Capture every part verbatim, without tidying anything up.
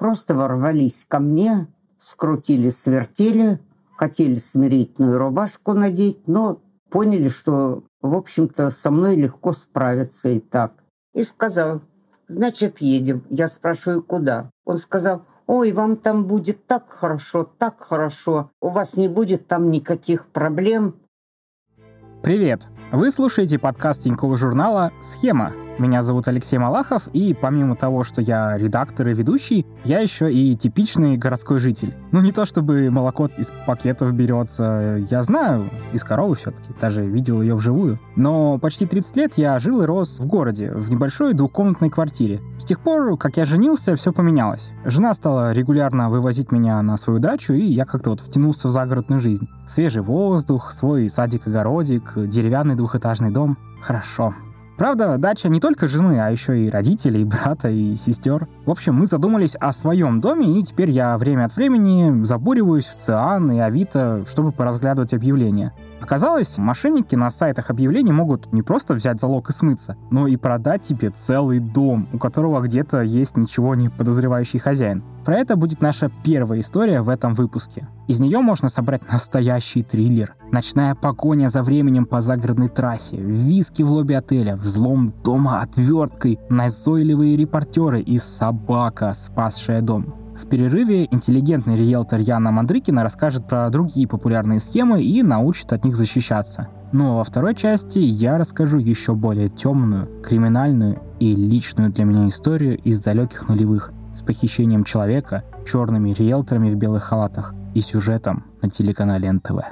просто ворвались ко мне, скрутили, свертели, хотели смирительную рубашку надеть, но поняли, что, в общем-то, со мной легко справиться и так. И сказал: значит, едем. Я спрашиваю, куда? Он сказал: ой, вам там будет так хорошо, так хорошо. У вас не будет там никаких проблем. Привет! Вы слушаете подкаст Тинькофф журнала «Схема». Меня зовут Алексей Малахов, и помимо того, что я редактор и ведущий, я еще и типичный городской житель. Ну, не то чтобы молоко из пакетов берется, я знаю, из коровы все-таки, даже видел ее вживую. Но почти тридцать лет я жил и рос в городе, в небольшой двухкомнатной квартире. С тех пор, как я женился, все поменялось. Жена стала регулярно вывозить меня на свою дачу, и я как-то вот втянулся в загородную жизнь. Свежий воздух, свой садик-огородик, деревянный двухэтажный дом. Хорошо. Правда, дача не только жены, а еще и родителей, брата и сестер. В общем, мы задумались о своем доме, и теперь я время от времени забуриваюсь в Циан и Авито, чтобы поразглядывать объявления. Оказалось, мошенники на сайтах объявлений могут не просто взять залог и смыться, но и продать тебе целый дом, у которого где-то есть ничего не подозревающий хозяин. Про это будет наша первая история в этом выпуске. Из нее можно собрать настоящий триллер. Ночная погоня за временем по загородной трассе, виски в лобби отеля, взлом дома отверткой, назойливые репортеры и собака, спасшая дом. В перерыве интеллигентный риэлтор Яна Мандрыкина расскажет про другие популярные схемы и научит от них защищаться. Но во второй части я расскажу еще более темную, криминальную и личную для меня историю из далеких нулевых с похищением человека, черными риэлторами в белых халатах и сюжетом на телеканале эн тэ вэ.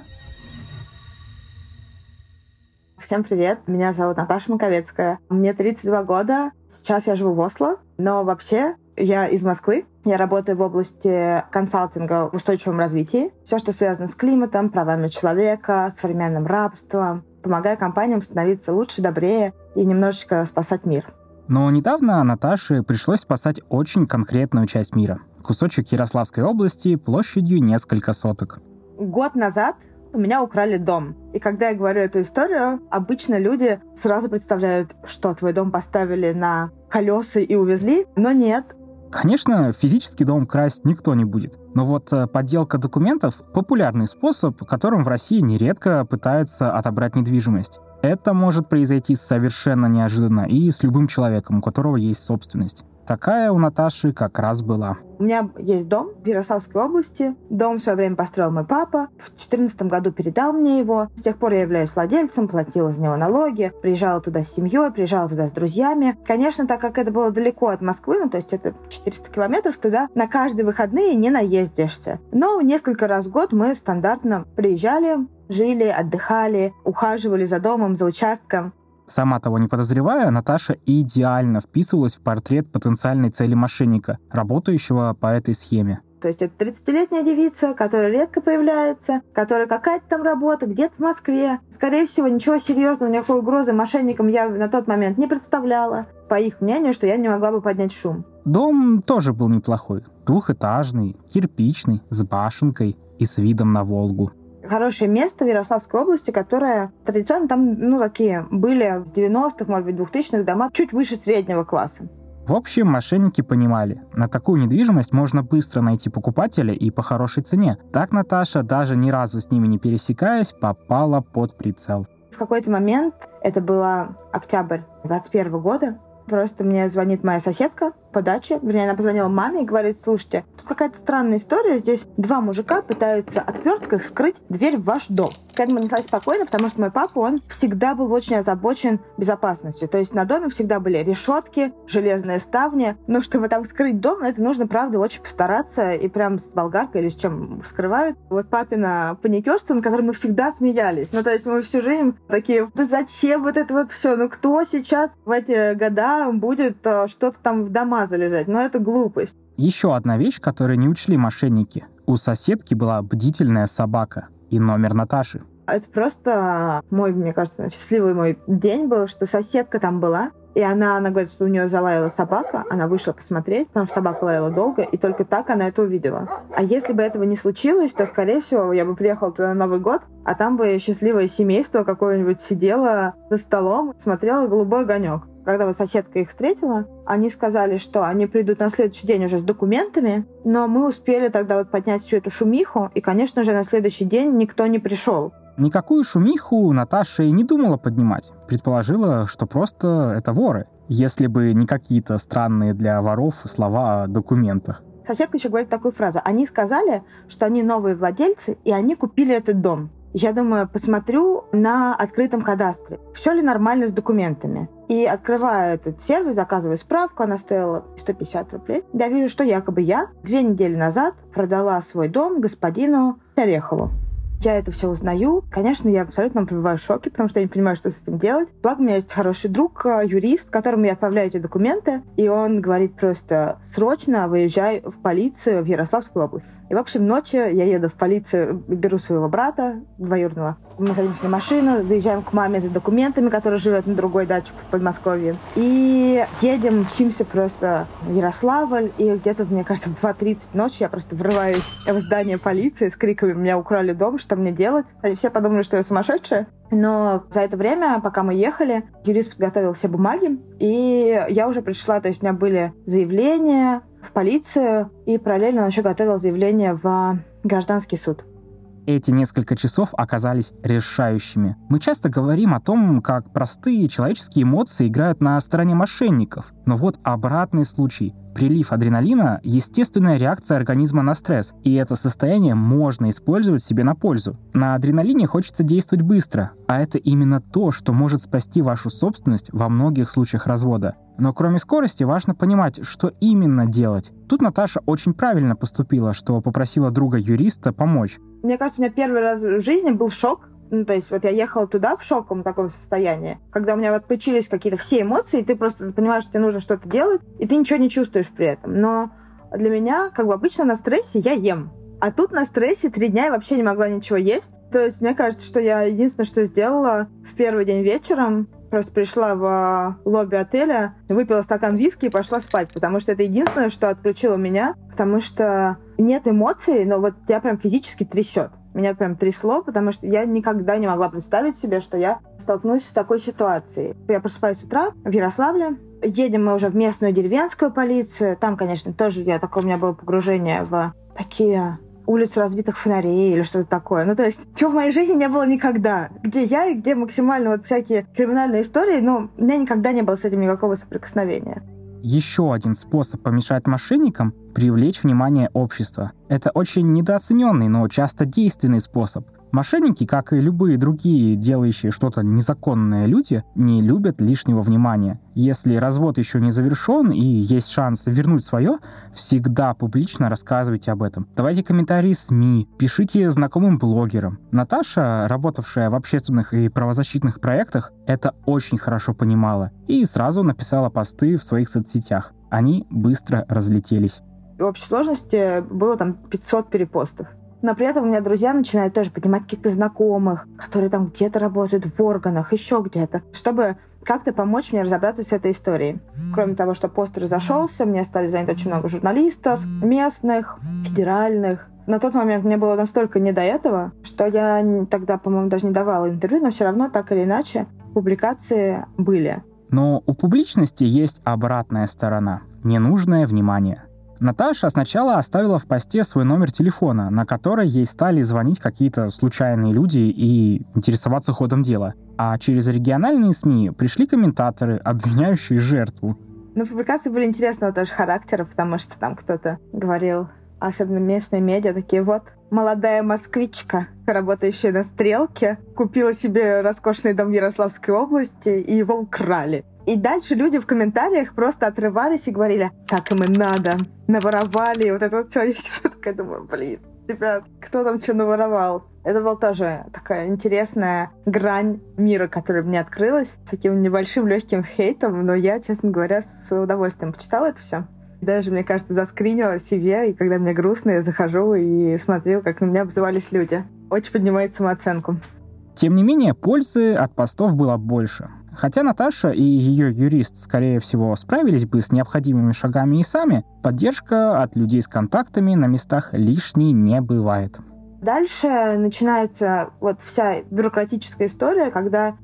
Всем привет, меня зовут Наташа Маковецкая. Мне тридцать два года, сейчас я живу в Осло, но вообще я из Москвы. Я работаю в области консалтинга в устойчивом развитии. Все, что связано с климатом, правами человека, современным рабством. Помогаю компаниям становиться лучше, добрее и немножечко спасать мир. Но недавно Наташе пришлось спасать очень конкретную часть мира. Кусочек Ярославской области площадью несколько соток. Год назад у меня украли дом. И когда я говорю эту историю, обычно люди сразу представляют, что твой дом поставили на колеса и увезли, но нет. Конечно, физически дом красть никто не будет. Но вот подделка документов — популярный способ, которым в России нередко пытаются отобрать недвижимость. Это может произойти совершенно неожиданно и с любым человеком, у которого есть собственность. Такая у Наташи как раз была. У меня есть дом в Ярославской области. Дом в свое время построил мой папа. В две тысячи четырнадцатом году передал мне его. С тех пор я являюсь владельцем, платила за него налоги, приезжала туда с семьей, приезжала туда с друзьями. Конечно, так как это было далеко от Москвы, ну то есть это четыреста километров, туда на каждые выходные не наездишься. Но несколько раз в год мы стандартно приезжали, жили, отдыхали, ухаживали за домом, за участком. Сама того не подозревая, Наташа идеально вписывалась в портрет потенциальной цели мошенника, работающего по этой схеме. То есть это тридцатилетняя девица, которая редко появляется, которая какая-то там работа, где-то в Москве. Скорее всего, ничего серьезного, никакой угрозы мошенникам я на тот момент не представляла. По их мнению, что я не могла бы поднять шум. Дом тоже был неплохой. Двухэтажный, кирпичный, с башенкой и с видом на Волгу. Хорошее место в Ярославской области, которое традиционно там, ну, такие были в девяностых, может быть, двухтысячных дома, чуть выше среднего класса. В общем, мошенники понимали, на такую недвижимость можно быстро найти покупателя и по хорошей цене. Так Наташа, даже ни разу с ними не пересекаясь, попала под прицел. В какой-то момент, это было октябрь двадцать первого года, просто мне звонит моя соседка по даче, вернее, она позвонила маме и говорит: слушайте, тут какая-то странная история, здесь два мужика пытаются отверткой вскрыть дверь в ваш дом. К этому отнеслась спокойно, потому что мой папа, он всегда был очень озабочен безопасностью. То есть на доме всегда были решетки, железные ставни. Но чтобы там вскрыть дом, это нужно, правда, очень постараться. И прям с болгаркой или с чем вскрывают. Вот папина паникерство, над которым мы всегда смеялись. Ну, то есть мы всю жизнь такие: да зачем вот это вот все? Ну, кто сейчас в эти года будет что-то там в дома залезать? Ну, это глупость. Еще одна вещь, которую не учли мошенники. У соседки была бдительная собака и номер Наташи. Это просто мой, мне кажется, счастливый мой день был, что соседка там была. И она, она говорит, что у нее залаяла собака. Она вышла посмотреть, потому что собака лаяла долго, и только так она это увидела. А если бы этого не случилось, то, скорее всего, я бы приехала туда на Новый год, а там бы счастливое семейство какое-нибудь сидело за столом, смотрело «Голубой огонек». Когда вот соседка их встретила, они сказали, что они придут на следующий день уже с документами, но мы успели тогда вот поднять всю эту шумиху, и, конечно же, на следующий день никто не пришел. Никакую шумиху Наташа и не думала поднимать. Предположила, что просто это воры, если бы не какие-то странные для воров слова о документах. Соседка еще говорит такую фразу. Они сказали, что они новые владельцы, и они купили этот дом. Я думаю, посмотрю на открытом кадастре, все ли нормально с документами. И открываю этот сервис, заказываю справку, она стоила сто пятьдесят рублей. Я вижу, что якобы я две недели назад продала свой дом господину Орехову. Я это все узнаю. Конечно, я абсолютно пребываю в шоке, потому что я не понимаю, что с этим делать. Благо, у меня есть хороший друг, юрист, которому я отправляю эти документы, и он говорит просто: срочно выезжай в полицию в Ярославскую область. И, в общем, ночью я еду в полицию, беру своего брата двоюродного. Мы садимся на машину, заезжаем к маме за документами, которая живет на другой даче в Подмосковье. И едем, мчимся просто в Ярославль. И где-то, мне кажется, в два тридцать ночи я просто врываюсь в здание полиции с криками: «Меня украли дом, что мне делать?» И все подумали, что я сумасшедшая. Но за это время, пока мы ехали, юрист подготовил все бумаги, и я уже пришла, то есть у меня были заявления в полицию, и параллельно он еще готовил заявление в гражданский суд. Эти несколько часов оказались решающими. Мы часто говорим о том, как простые человеческие эмоции играют на стороне мошенников. Но вот обратный случай. Прилив адреналина – естественная реакция организма на стресс, и это состояние можно использовать себе на пользу. На адреналине хочется действовать быстро, а это именно то, что может спасти вашу собственность во многих случаях развода. Но кроме скорости важно понимать, что именно делать. Тут Наташа очень правильно поступила, что попросила друга-юриста помочь. Мне кажется, у меня первый раз в жизни был шок. Ну, то есть вот я ехала туда в шоковом таком состоянии, когда у меня отключились какие-то все эмоции, и ты просто понимаешь, что тебе нужно что-то делать, и ты ничего не чувствуешь при этом. Но для меня, как бы обычно на стрессе я ем. А тут на стрессе три дня я вообще не могла ничего есть. То есть мне кажется, что я единственное, что сделала в первый день вечером, просто пришла в лобби отеля, выпила стакан виски и пошла спать, потому что это единственное, что отключило меня, потому что нет эмоций, но вот тебя прям физически трясет. Меня прям трясло, потому что я никогда не могла представить себе, что я столкнусь с такой ситуацией. Я просыпаюсь с утра в Ярославле, едем мы уже в местную деревенскую полицию. Там, конечно, тоже я, такое у меня было погружение в такие улицы разбитых фонарей или что-то такое. Ну, то есть, чего в моей жизни не было никогда. Где я и где максимально вот всякие криминальные истории, но у меня никогда не было с этим никакого соприкосновения. Еще один способ помешать мошенникам – привлечь внимание общества. Это очень недооцененный, но часто действенный способ. Мошенники, как и любые другие, делающие что-то незаконное люди, не любят лишнего внимания. Если развод еще не завершен и есть шанс вернуть свое, всегда публично рассказывайте об этом. Давайте комментарии СМИ, пишите знакомым блогерам. Наташа, работавшая в общественных и правозащитных проектах, это очень хорошо понимала и сразу написала посты в своих соцсетях. Они быстро разлетелись. В общей сложности было там пятьсот перепостов. Но при этом у меня друзья начинают тоже поднимать каких-то знакомых, которые там где-то работают в органах, еще где-то, чтобы как-то помочь мне разобраться с этой историей. Кроме того, что пост разошелся, мне стали занять очень много журналистов, местных, федеральных. На тот момент мне было настолько не до этого, что я тогда, по-моему, даже не давала интервью, но все равно так или иначе публикации были. Но у публичности есть обратная сторона – ненужное внимание. Наташа сначала оставила в посте свой номер телефона, на который ей стали звонить какие-то случайные люди и интересоваться ходом дела. А через региональные СМИ пришли комментаторы, обвиняющие жертву. Ну, публикации были интересного тоже характера, потому что там кто-то говорил, особенно местные медиа, такие вот, молодая москвичка, работающая на «Стрелке», купила себе роскошный дом в Ярославской области, и его украли. И дальше люди в комментариях просто отрывались и говорили: так им и надо, наворовали, вот это вот все. Я такая думаю, блин, ребят, кто там что наворовал? Это была тоже такая интересная грань мира, которая мне открылась, с таким небольшим легким хейтом, но я, честно говоря, с удовольствием почитала это все. Даже, мне кажется, заскринила себе, и когда мне грустно, я захожу и смотрю, как на меня обзывались люди. Очень поднимает самооценку. Тем не менее, пользы от постов было больше. Хотя Наташа и ее юрист, скорее всего, справились бы с необходимыми шагами и сами, поддержка от людей с контактами на местах лишней не бывает. Дальше начинается вот вся бюрократическая история, когда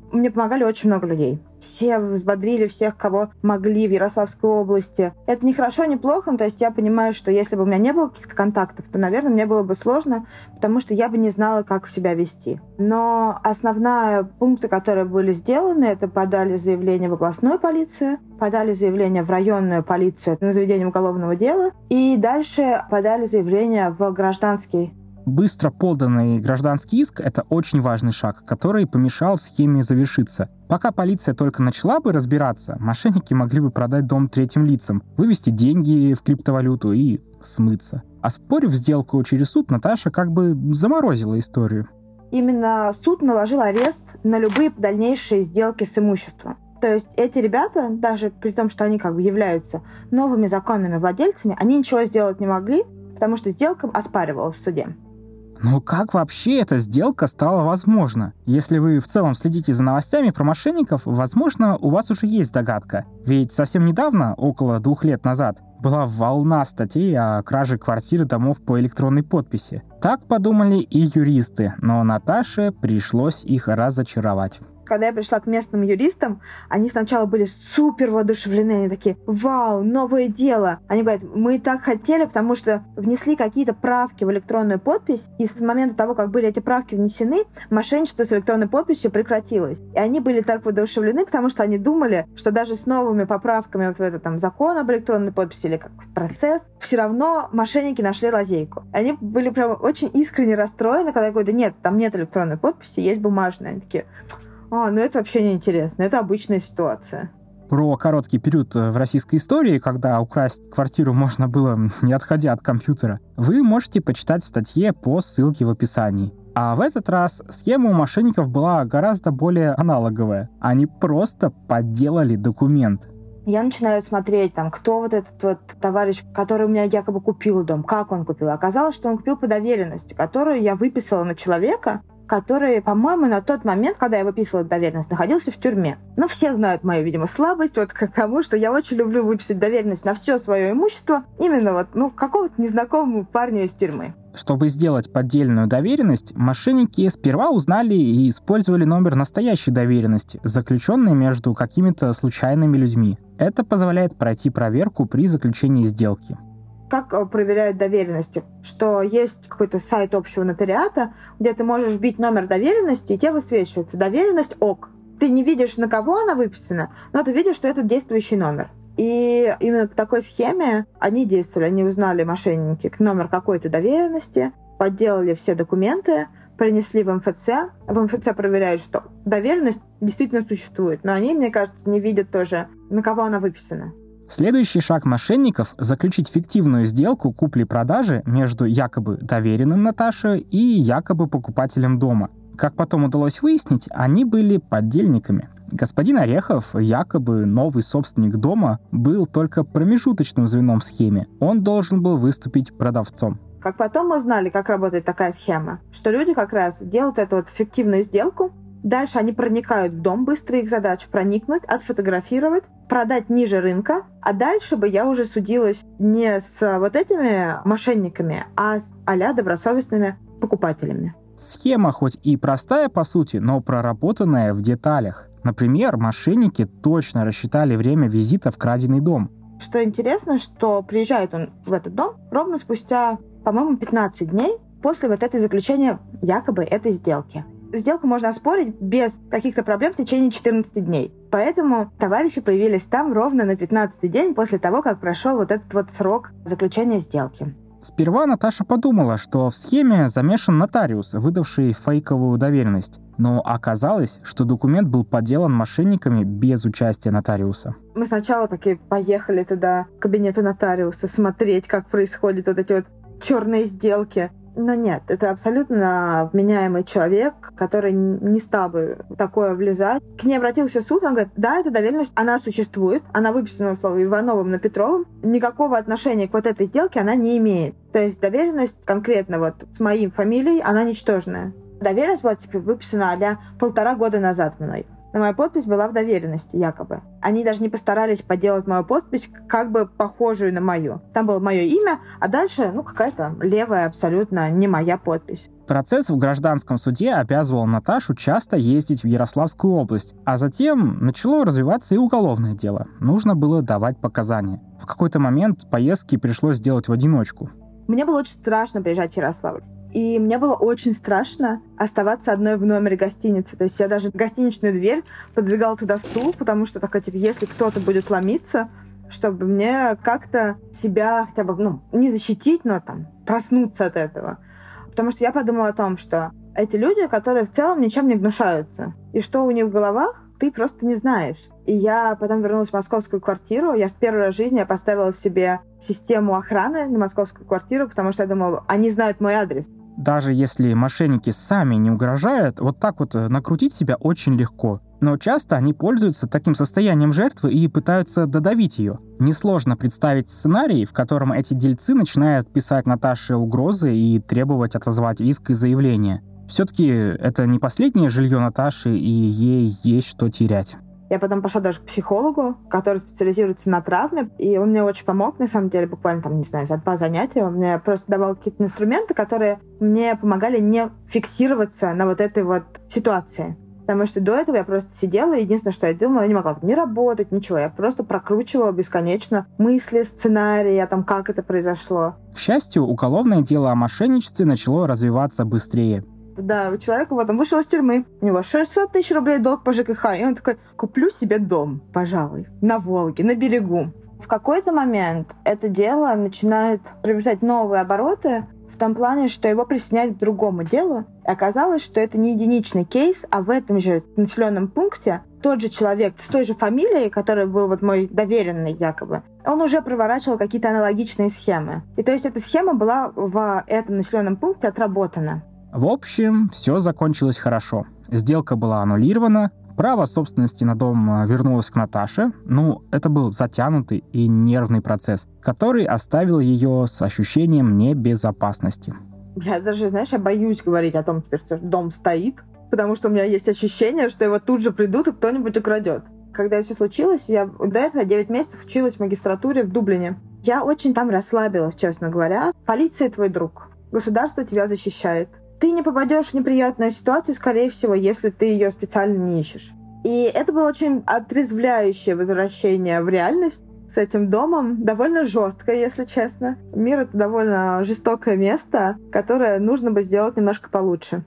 Мне помогали очень много людей. Все взбодрили всех, кого могли в Ярославской области. Это не хорошо, не плохо. То есть я понимаю, что если бы у меня не было каких-то контактов, то, наверное, мне было бы сложно, потому что я бы не знала, как себя вести. Но основные пункты, которые были сделаны, это подали заявление в областную полицию, подали заявление в районную полицию на заведение уголовного дела, и дальше подали заявление в гражданский. Быстро поданный гражданский иск — это очень важный шаг, который помешал схеме завершиться. Пока полиция только начала бы разбираться, мошенники могли бы продать дом третьим лицам, вывести деньги в криптовалюту и смыться. Оспорив сделку через суд, Наташа как бы заморозила историю. Именно суд наложил арест на любые дальнейшие сделки с имуществом. То есть эти ребята, даже при том, что они как бы являются новыми законными владельцами, они ничего сделать не могли, потому что сделка оспаривалась в суде. Ну как вообще эта сделка стала возможна? Если вы в целом следите за новостями про мошенников, возможно, у вас уже есть догадка. Ведь совсем недавно, около двух лет назад, была волна статей о краже квартир и домов по электронной подписи. Так подумали и юристы, но Наташе пришлось их разочаровать. Когда я пришла к местным юристам, они сначала были супер воодушевлены. Они такие: вау, новое дело. Они говорят: мы так хотели, потому что внесли какие-то правки в электронную подпись, и с момента того, как были эти правки внесены, мошенничество с электронной подписью прекратилось. И они были так воодушевлены, потому что они думали, что даже с новыми поправками в этот там закон об электронной подписи или как процесс, все равно мошенники нашли лазейку. Они были прям очень искренне расстроены, когда я говорю: да нет, там нет электронной подписи, есть бумажная. Они такие: А, ну это вообще неинтересно, это обычная ситуация. Про короткий период в российской истории, когда украсть квартиру можно было, не отходя от компьютера, вы можете почитать в статье по ссылке в описании. А в этот раз схема у мошенников была гораздо более аналоговая. Они просто подделали документ. Я начинаю смотреть, там, кто вот этот вот товарищ, который у меня якобы купил дом, как он купил. Оказалось, что он купил по доверенности, которую я выписала на человека, который, по-моему, на тот момент, когда я выписывала доверенность, находился в тюрьме. Ну, все знают мою, видимо, слабость вот к тому, что я очень люблю выписать доверенность на все свое имущество именно вот, ну, какого-то незнакомого парня из тюрьмы. Чтобы сделать поддельную доверенность, мошенники сперва узнали и использовали номер настоящей доверенности, заключенной между какими-то случайными людьми. Это позволяет пройти проверку при заключении сделки. Как проверяют доверенности? Что есть какой-то сайт общего нотариата, где ты можешь вбить номер доверенности, и тебе высвечивается доверенность ок. Ты не видишь, на кого она выписана, но ты видишь, что это действующий номер. И именно по такой схеме они действовали. Они узнали, мошенники, номер какой-то доверенности, подделали все документы, принесли в эм эф цэ. В эм эф цэ проверяют, что доверенность действительно существует, но они, мне кажется, не видят тоже, на кого она выписана. Следующий шаг мошенников — заключить фиктивную сделку купли-продажи между якобы доверенным Наташе и якобы покупателем дома. Как потом удалось выяснить, они были поддельниками. Господин Орехов, якобы новый собственник дома, был только промежуточным звеном в схеме. Он должен был выступить продавцом. Как потом мы узнали, как работает такая схема, что люди как раз делают эту вот фиктивную сделку, дальше они проникают в дом, быстро их задача проникнуть, отфотографировать, продать ниже рынка, а дальше бы я уже судилась не с вот этими мошенниками, а с а-ля добросовестными покупателями. Схема хоть и простая по сути, но проработанная в деталях. Например, мошенники точно рассчитали время визита в краденый дом. Что интересно, что приезжает он в этот дом ровно спустя, по-моему, пятнадцать дней после вот этой заключения якобы этой сделки. Сделку можно оспорить без каких-то проблем в течение четырнадцати дней. Поэтому товарищи появились там ровно на пятнадцатый день после того, как прошел вот этот вот срок заключения сделки. Сперва Наташа подумала, что в схеме замешан нотариус, выдавший фейковую доверенность. Но оказалось, что документ был подделан мошенниками без участия нотариуса. Мы сначала такие поехали туда, к кабинету нотариуса, смотреть, как происходят вот эти вот черные сделки. Но нет, это абсолютно вменяемый человек, который не стал бы в такое влезать. К ней обратился суд, он говорит: да, эта доверенность, она существует, она выписана, условно, Ивановым на Петровым, никакого отношения к вот этой сделке она не имеет. То есть доверенность конкретно вот с моей фамилией, она ничтожная. Доверенность была типа выписана а-ля полтора года назад мной. но моя подпись была в доверенности, якобы. Они даже не постарались подделать мою подпись, как бы похожую на мою. Там было мое имя, а дальше, ну, какая-то левая, абсолютно не моя подпись. Процесс в гражданском суде обязывал Наташу часто ездить в Ярославскую область, а затем начало развиваться и уголовное дело. Нужно было давать показания. В какой-то момент поездки пришлось делать в одиночку. Мне было очень страшно приезжать в Ярославль. И мне было очень страшно оставаться одной в номере гостиницы. То есть я даже гостиничную дверь подвигала туда стул, потому что такая, типа, если кто-то будет ломиться, чтобы мне как-то себя хотя бы, ну, не защитить, но там проснуться от этого. Потому что я подумала о том, что эти люди, которые в целом ничем не гнушаются, и что у них в головах, ты просто не знаешь. И я потом вернулась в московскую квартиру. Я в первый раз в жизни я поставила себе систему охраны на московскую квартиру, потому что я думала, они знают мой адрес. Даже если мошенники сами не угрожают, вот так вот накрутить себя очень легко. Но часто они пользуются таким состоянием жертвы и пытаются додавить ее. Несложно представить сценарий, в котором эти дельцы начинают писать Наташе угрозы и требовать отозвать иск и заявление. Все-таки это не последнее жилье Наташи, и ей есть что терять. Я потом пошла даже к психологу, который специализируется на травме, и он мне очень помог, на самом деле, буквально там, не знаю, за два занятия. Он мне просто давал какие-то инструменты, которые мне помогали не фиксироваться на вот этой вот ситуации. Потому что до этого я просто сидела, и единственное, что я думала, я не могла не работать, ничего. Я просто прокручивала бесконечно мысли, сценарии, о том, как это произошло. К счастью, уголовное дело о мошенничестве начало развиваться быстрее. Да, человек вот он вышел из тюрьмы, у него шестьсот тысяч рублей долг по ЖКХ, и он такой, куплю себе дом, пожалуй, на Волге, на берегу. В какой-то момент это дело начинает приобретать новые обороты в том плане, что его присоединяют к другому делу, и оказалось, что это не единичный кейс, а в этом же населенном пункте тот же человек с той же фамилией, который был вот мой доверенный якобы, он уже проворачивал какие-то аналогичные схемы. И то есть эта схема была в этом населенном пункте отработана. В общем, все закончилось хорошо. Сделка была аннулирована, право собственности на дом вернулось к Наташе. Ну, это был затянутый и нервный процесс, который оставил ее с ощущением небезопасности. Я даже, знаешь, я боюсь говорить о том, теперь, что дом стоит, потому что у меня есть ощущение, что его тут же придут и кто-нибудь украдет. Когда все случилось, я до этого девять месяцев училась в магистратуре в Дублине. Я очень там расслабилась, честно говоря. Полиция твой друг. Государство тебя защищает. Ты не попадешь в неприятную ситуацию, скорее всего, если ты ее специально не ищешь. И это было очень отрезвляющее возвращение в реальность с этим домом. Довольно жесткое, если честно. Мир — это довольно жестокое место, которое нужно бы сделать немножко получше.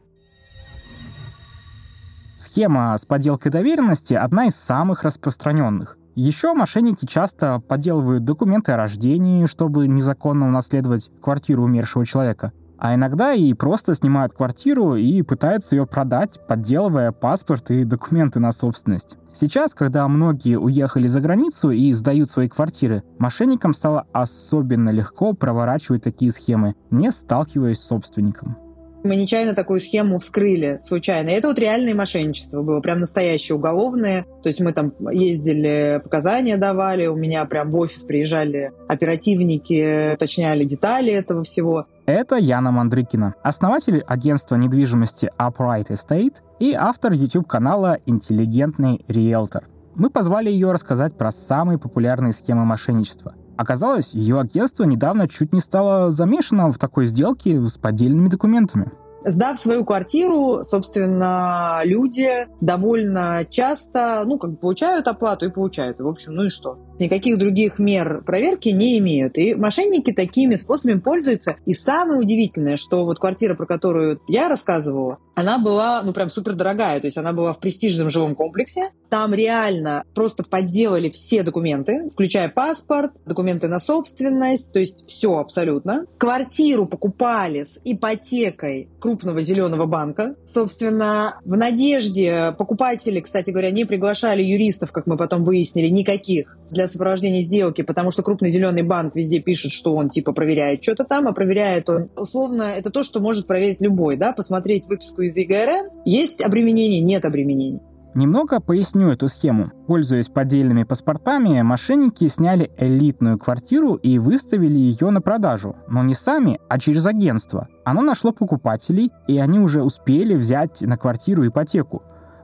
Схема с подделкой доверенности — одна из самых распространенных. Еще мошенники часто подделывают документы о рождении, чтобы незаконно унаследовать квартиру умершего человека. А иногда и просто снимают квартиру и пытаются ее продать, подделывая паспорт и документы на собственность. Сейчас, когда многие уехали за границу и сдают свои квартиры, мошенникам стало особенно легко проворачивать такие схемы, не сталкиваясь с собственником. Мы нечаянно такую схему вскрыли, случайно. И это вот реальное мошенничество было, прям настоящее, уголовное. То есть мы там ездили, показания давали, у меня прям в офис приезжали оперативники, уточняли детали этого всего. Это Яна Мандрыкина, основатель агентства недвижимости Upright Estate и автор YouTube-канала «Интеллигентный риэлтор». Мы позвали ее рассказать про самые популярные схемы мошенничества. Оказалось, ее агентство недавно чуть не стало замешано в такой сделке с поддельными документами. Сдав свою квартиру, собственно, люди довольно часто, ну, как бы получают оплату и получают. В общем, ну и что? Никаких других мер проверки не имеют. И мошенники такими способами пользуются. И самое удивительное, что вот квартира, про которую я рассказывала, она была, ну, прям супердорогая. То есть она была в престижном жилом комплексе. Там реально просто подделали все документы, включая паспорт, документы на собственность, то есть все абсолютно. Квартиру покупали с ипотекой крупного зеленого банка. Собственно, в надежде покупатели, кстати говоря, не приглашали юристов, как мы потом выяснили, никаких для сопровождения сделки, потому что крупный зеленый банк везде пишет, что он типа проверяет что-то там, а проверяет он, условно, это то, что может проверить любой, да, посмотреть выписку из ЕГРН, есть обременение, нет обременений. Немного поясню эту схему. Пользуясь поддельными паспортами, мошенники сняли элитную квартиру и выставили ее на продажу. Но не сами, а через агентство. Оно нашло покупателей, и они уже успели взять на квартиру ипотеку.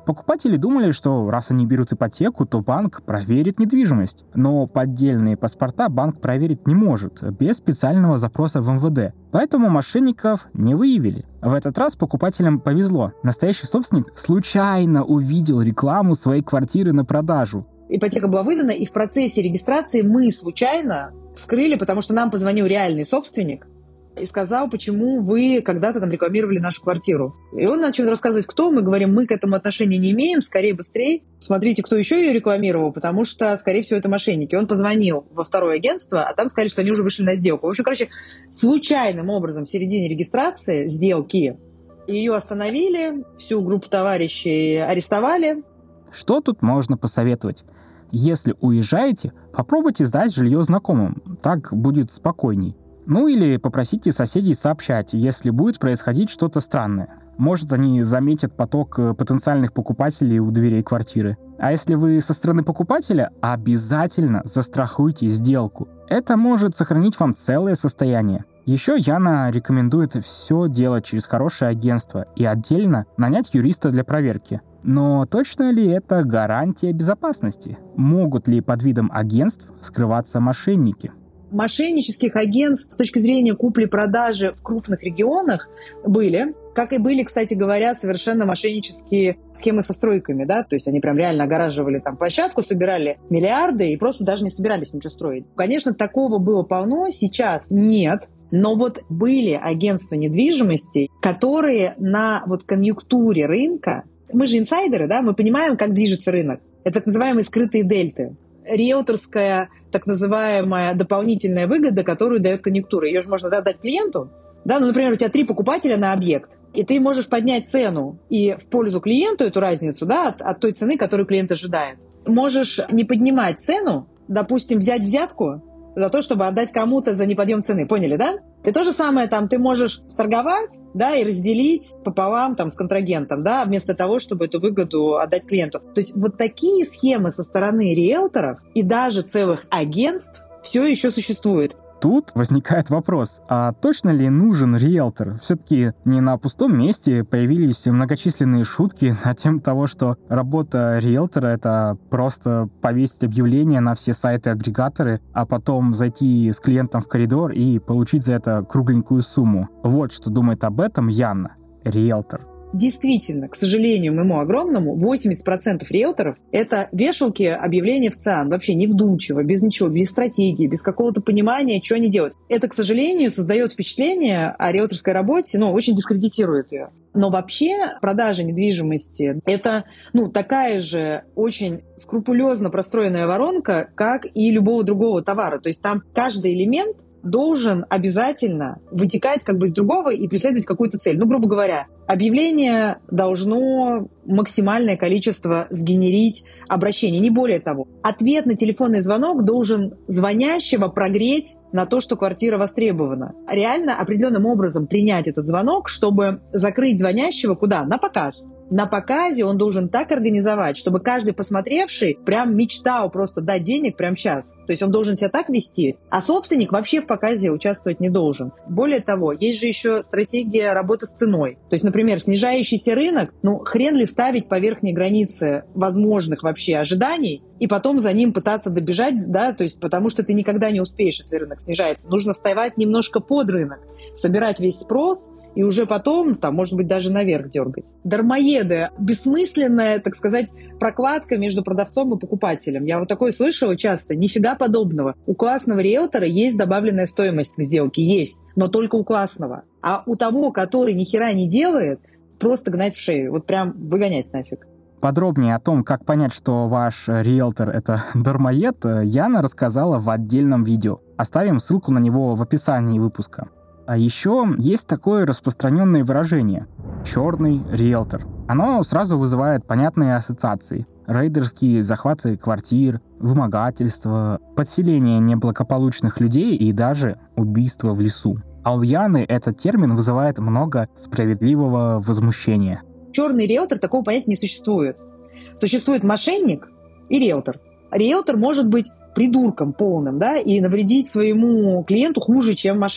Покупатели думали, что раз они берут ипотеку, то банк проверит недвижимость. Но поддельные паспорта банк проверить не может без специального запроса в эм вэ дэ. Поэтому мошенников не выявили. В этот раз покупателям повезло. Настоящий собственник случайно увидел рекламу своей квартиры на продажу. Ипотека была выдана, и в процессе регистрации мы случайно вскрыли, потому что нам позвонил реальный собственник и сказал, почему вы когда-то там рекламировали нашу квартиру. И он начал рассказывать, кто. Мы говорим, мы к этому отношения не имеем, скорее, быстрее. Смотрите, кто еще ее рекламировал, потому что, скорее всего, это мошенники. Он позвонил во второе агентство, а там сказали, что они уже вышли на сделку. В общем, короче, случайным образом в середине регистрации сделки ее остановили, всю группу товарищей арестовали. Что тут можно посоветовать? Если уезжаете, попробуйте сдать жилье знакомым, так будет спокойней. Ну или попросите соседей сообщать, если будет происходить что-то странное. Может, они заметят поток потенциальных покупателей у дверей квартиры. А если вы со стороны покупателя, обязательно застрахуйте сделку. Это может сохранить вам целое состояние. Еще Яна рекомендует все делать через хорошее агентство и отдельно нанять юриста для проверки. Но точно ли это гарантия безопасности? Могут ли под видом агентств скрываться мошенники? Мошеннических агентств с точки зрения купли-продажи в крупных регионах были, как и были, кстати говоря, совершенно мошеннические схемы со стройками, да, то есть они прям реально огораживали там площадку, собирали миллиарды и просто даже не собирались ничего строить. Конечно, такого было полно, сейчас нет. Но вот были агентства недвижимости, которые на вот конъюнктуре рынка, мы же инсайдеры, да, мы понимаем, как движется рынок. Это так называемые скрытые дельты. Риэлторская так называемая дополнительная выгода, которую дает конъюнктура. Ее же можно дать клиенту. Да? Ну, например, у тебя три покупателя на объект, и ты можешь поднять цену и в пользу клиенту эту разницу, да, от, от той цены, которую клиент ожидает. Можешь не поднимать цену, допустим, взять взятку за то, чтобы отдать кому-то за неподъем цены. Поняли, да? И то же самое там ты можешь сторговать, да, и разделить пополам там с контрагентом, да, вместо того, чтобы эту выгоду отдать клиенту. То есть вот такие схемы со стороны риэлторов и даже целых агентств все еще существуют. Тут возникает вопрос, а точно ли нужен риэлтор? Все-таки не на пустом месте появились многочисленные шутки на тему того, что работа риэлтора — это просто повесить объявление на все сайты-агрегаторы, а потом зайти с клиентом в коридор и получить за это кругленькую сумму. Вот что думает об этом Яна, риэлтор. Действительно, к сожалению моему огромному, восемьдесят процентов риэлторов – это вешалки объявления в ЦИАН. Вообще не вдумчиво, без ничего, без стратегии, без какого-то понимания, что они делают. Это, к сожалению, создает впечатление о риэлторской работе, ну, очень дискредитирует ее. Но вообще продажа недвижимости – это ну, такая же очень скрупулезно простроенная воронка, как и любого другого товара. То есть там каждый элемент должен обязательно вытекать как бы из другого и преследовать какую-то цель. Ну, грубо говоря, объявление должно максимальное количество сгенерить обращений, не более того. Ответ на телефонный звонок должен звонящего прогреть на то, что квартира востребована. Реально определенным образом принять этот звонок, чтобы закрыть звонящего куда? На показ. На показе он должен так организовать, чтобы каждый посмотревший прям мечтал просто дать денег прямо сейчас. То есть он должен себя так вести, а собственник вообще в показе участвовать не должен. Более того, есть же еще стратегия работы с ценой. То есть, например, снижающийся рынок, ну хрен ли ставить по верхней границе возможных вообще ожиданий и потом за ним пытаться добежать, да, то есть потому что ты никогда не успеешь, если рынок снижается. Нужно вставать немножко под рынок, собирать весь спрос, и уже потом, там, может быть, даже наверх дергать. Дармоеды. Бессмысленная, так сказать, прокладка между продавцом и покупателем. Я вот такое слышала часто. Нифига подобного. У классного риэлтора есть добавленная стоимость к сделке. Есть. Но только у классного. А у того, который ни хера не делает, просто гнать в шею. Вот прям выгонять нафиг. Подробнее о том, как понять, что ваш риэлтор — это дармоед, Яна рассказала в отдельном видео. Оставим ссылку на него в описании выпуска. А еще есть такое распространенное выражение — «черный риэлтор». Оно сразу вызывает понятные ассоциации. Рейдерские захваты квартир, вымогательство, подселение неблагополучных людей и даже убийство в лесу. А у Яны этот термин вызывает много справедливого возмущения. Черный риэлтор, такого понятия не существует. Существует мошенник и риэлтор. Риэлтор может быть придурком полным, да, и навредить своему клиенту хуже, чем мошенник.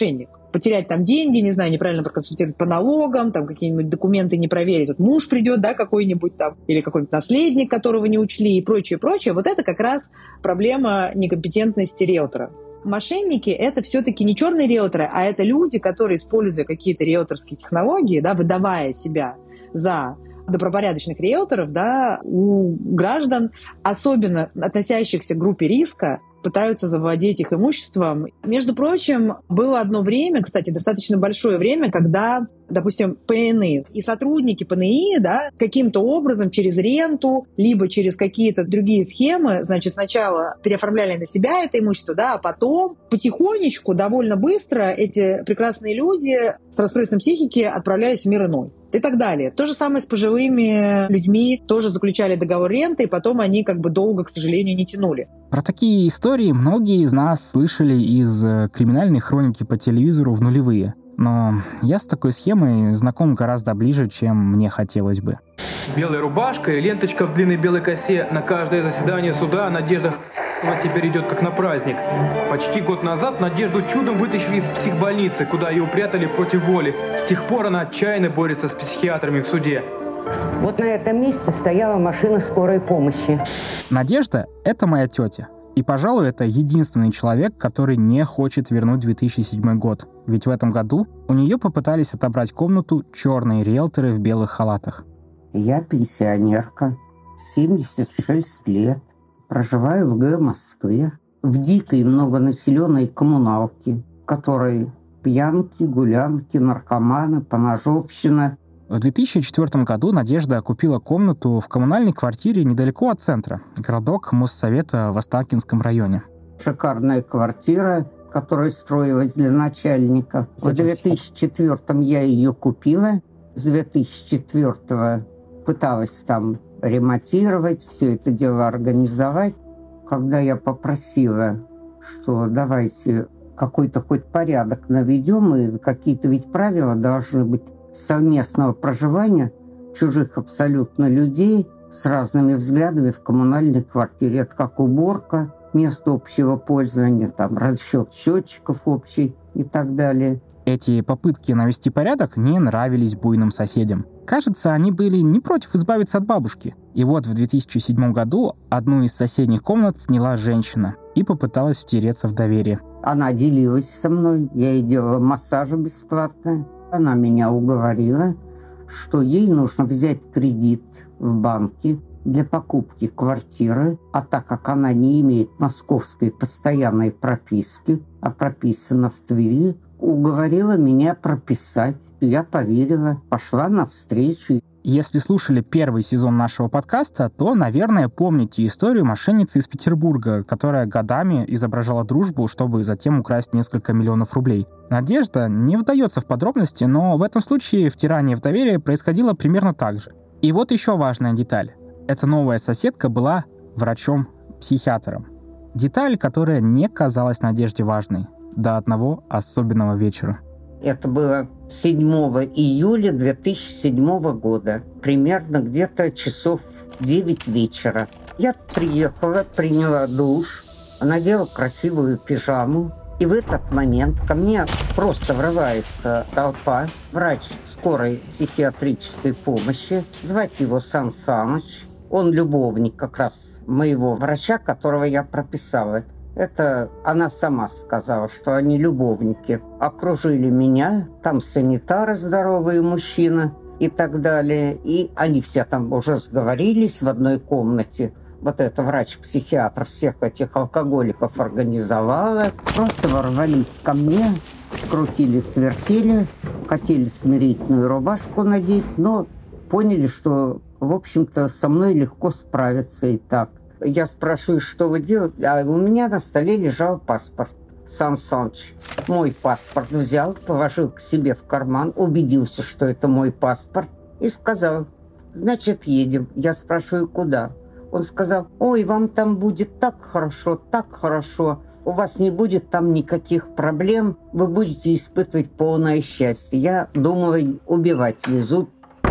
потерять там деньги, не знаю, неправильно проконсультировать по налогам, там какие-нибудь документы не проверить, тут муж придет, да, какой-нибудь там, или какой-нибудь наследник, которого не учли, и прочее, прочее. Вот это как раз проблема некомпетентности риэлтора. Мошенники — это все-таки не черные риэлторы, а это люди, которые, используя какие-то риэлторские технологии, да, выдавая себя за добропорядочных риэлторов, да, у граждан, особенно относящихся к группе риска, пытаются завладеть их имуществом. Между прочим, было одно время, кстати, достаточно большое время, когда, допустим, ПНИ и сотрудники ПНИ, да, каким-то образом через ренту, либо через какие-то другие схемы, значит, сначала переоформляли на себя это имущество, да, а потом потихонечку, довольно быстро эти прекрасные люди с расстройством психики отправлялись в мир иной. И так далее. То же самое с пожилыми людьми. Тоже заключали договор ренты, и потом они как бы долго, к сожалению, не тянули. Про такие истории многие из нас слышали из криминальной хроники по телевизору в нулевые. Но я с такой схемой знаком гораздо ближе, чем мне хотелось бы. Белая рубашка и ленточка в длинной белой косе. На каждое заседание суда Надежда теперь идет как на праздник. Почти год назад Надежду чудом вытащили из психбольницы, куда ее упрятали против воли. С тех пор она отчаянно борется с психиатрами в суде. Вот на этом месте стояла машина скорой помощи. Надежда — это моя тетя. И, пожалуй, это единственный человек, который не хочет вернуть две тысячи седьмой год. Ведь в этом году у нее попытались отобрать комнату черные риэлторы в белых халатах. Я пенсионерка, семьдесят шесть лет. Проживаю в Г. Москве, в дикой многонаселенной коммуналке, в которой пьянки, гулянки, наркоманы, поножовщина. В две тысячи четвёртом году Надежда купила комнату в коммунальной квартире недалеко от центра, городок Моссовета в Останкинском районе. Шикарная квартира, которая строилась для начальника. В две тысячи четвёртом я ее купила, с две тысячи четвёртого пыталась там ремонтировать, все это дело организовать. Когда я попросила, что давайте какой-то хоть порядок наведем, и какие-то ведь правила должны быть совместного проживания чужих абсолютно людей с разными взглядами в коммунальной квартире. Это как уборка, место общего пользования, там расчет счетчиков общий и так далее. Эти попытки навести порядок не нравились буйным соседям. Кажется, они были не против избавиться от бабушки. И вот в две тысячи седьмом году одну из соседних комнат сняла женщина и попыталась втереться в доверие. Она делилась со мной, я ей делала массажи бесплатно. Она меня уговорила, что ей нужно взять кредит в банке для покупки квартиры, а так как она не имеет московской постоянной прописки, а прописана в Твери, уговорила меня прописать. Я поверила, пошла навстречу. Если слушали первый сезон нашего подкаста, то, наверное, помните историю мошенницы из Петербурга, которая годами изображала дружбу, чтобы затем украсть несколько миллионов рублей. Надежда не вдается в подробности, но в этом случае втирание в доверие происходило примерно так же. И вот еще важная деталь. Эта новая соседка была врачом-психиатром. Деталь, которая не казалась Надежде важной до одного особенного вечера. Это было седьмого июля две тысячи седьмого года, примерно где-то часов девять вечера. Я приехала, приняла душ, надела красивую пижаму, и в этот момент ко мне просто врывается толпа, врач скорой психиатрической помощи, звать его Сан Саныч. Он любовник как раз моего врача, которого я прописала. Это она сама сказала, что они любовники. Окружили меня, там санитары здоровые, мужчина и так далее. И они все там уже сговорились в одной комнате. Вот это врач-психиатр всех этих алкоголиков организовала. Просто ворвались ко мне, скрутили, свертели, хотели смирительную рубашку надеть, но поняли, что, в общем-то, со мной легко справиться и так. Я спрашиваю, что вы делаете, а у меня на столе лежал паспорт. Сан Саныч мой паспорт взял, положил к себе в карман, убедился, что это мой паспорт, и сказал, значит, едем. Я спрашиваю, куда? Он сказал, ой, вам там будет так хорошо, так хорошо, у вас не будет там никаких проблем, вы будете испытывать полное счастье. Я думала, убивать везут.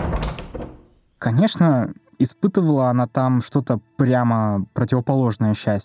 Конечно, испытывала она там что-то прямо противоположное счастью.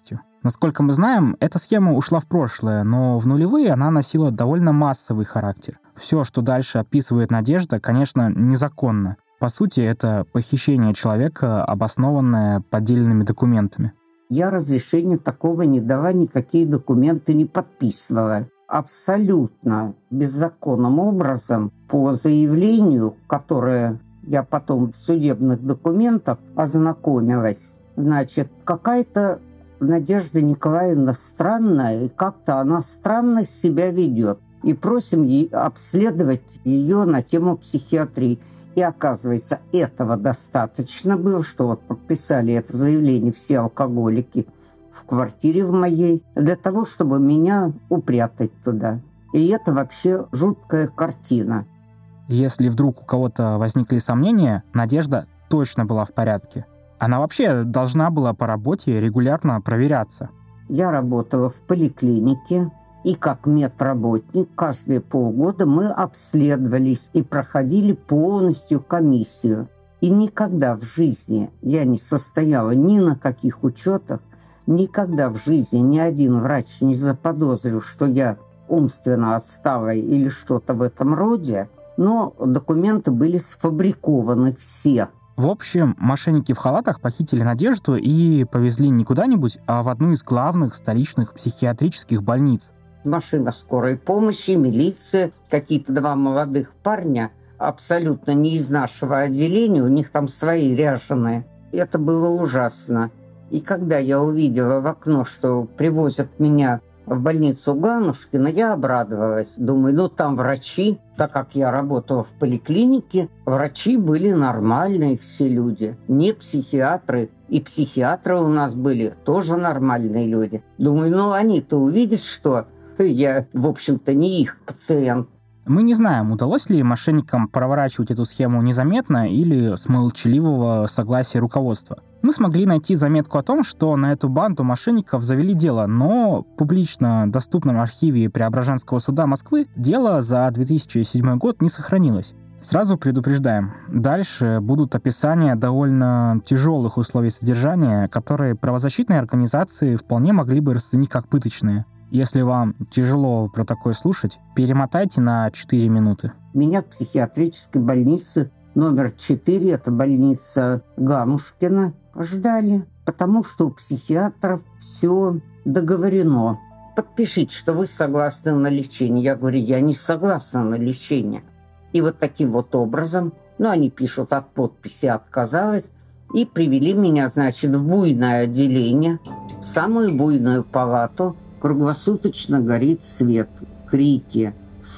Насколько мы знаем, эта схема ушла в прошлое, но в нулевые она носила довольно массовый характер. Все, что дальше описывает Надежда, конечно, незаконно. По сути, это похищение человека, обоснованное поддельными документами. Я разрешения такого не дала, никакие документы не подписывала. Абсолютно беззаконным образом по заявлению, которое я потом в судебных документах ознакомилась, значит, какая-то Надежда Николаевна странная, и как-то она странно себя ведет. И просим ей обследовать ее на тему психиатрии. И оказывается, этого достаточно было, что вот подписали это заявление все алкоголики в квартире в моей, для того, чтобы меня упрятать туда. И это вообще жуткая картина. Если вдруг у кого-то возникли сомнения, Надежда точно была в порядке. Она вообще должна была по работе регулярно проверяться. Я работала в поликлинике, и как медработник каждые полгода мы обследовались и проходили полностью комиссию. И никогда в жизни я не состояла ни на каких учетах, никогда в жизни ни один врач не заподозрил, что я умственно отсталая или что-то в этом роде, но документы были сфабрикованы все. В общем, мошенники в халатах похитили Надежду и повезли не куда-нибудь, а в одну из главных столичных психиатрических больниц. Машина скорой помощи, милиция, какие-то два молодых парня, абсолютно не из нашего отделения, у них там свои ряженые. Это было ужасно. И когда я увидела в окно, что привозят меня в больницу Ганушкина, я обрадовалась. Думаю, ну там врачи, так как я работала в поликлинике, врачи были нормальные все люди, не психиатры. И психиатры у нас были тоже нормальные люди. Думаю, ну они-то увидят, что я, в общем-то, не их пациент. Мы не знаем, удалось ли мошенникам проворачивать эту схему незаметно или с молчаливого согласия руководства. Мы смогли найти заметку о том, что на эту банду мошенников завели дело, но в публично доступном архиве Преображенского суда Москвы дело за две тысячи седьмой год не сохранилось. Сразу предупреждаем, дальше будут описания довольно тяжелых условий содержания, которые правозащитные организации вполне могли бы расценить как пыточные. Если вам тяжело про такое слушать, перемотайте на четыре минуты. Меня в психиатрической больнице номер четыре, это больница Ганушкина, ждали, потому что у психиатров все договорено. Подпишите, что вы согласны на лечение. Я говорю, я не согласна на лечение. И вот таким вот образом, ну, они пишут от подписи «отказалась», и привели меня, значит, в буйное отделение, в самую буйную палату. Круглосуточно горит свет, крики,